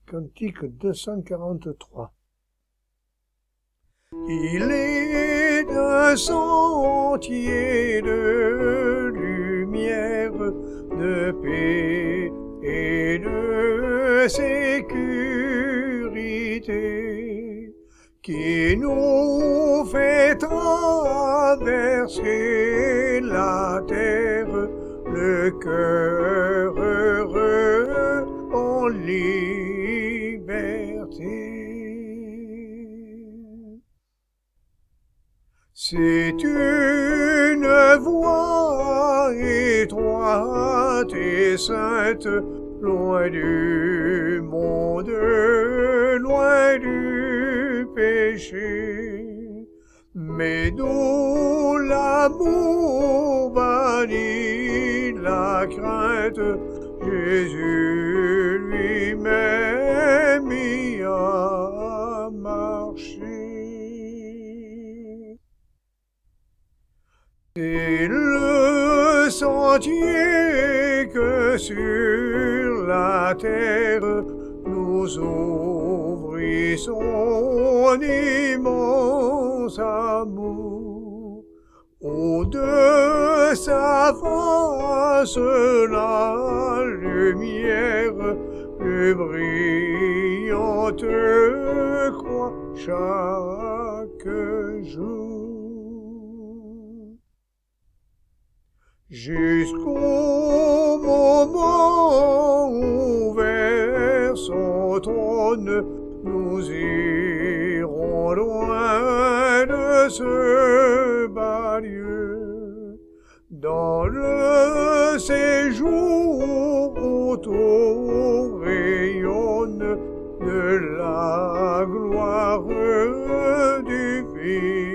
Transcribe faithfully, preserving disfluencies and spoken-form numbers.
Cantique deux cent quarante-trois. Il est un sentier de lumière, de paix et de sécurité, qui nous fait traverser la terre, le cœur heureux en liberté. C'est une voie étroite et sainte, loin du monde, loin du péché, mais d'où l'amour bannit la crainte, Jésus lui-même y a marché. C'est le sentier que sur la terre nous ouvrit son immense amour. Au de sa face la lumière plus brillante croît chaque jour. Jusqu'au moment où vers son trône nous irons loin de ce bas lieu, dans le séjour où tout rayonne de la gloire du Fils.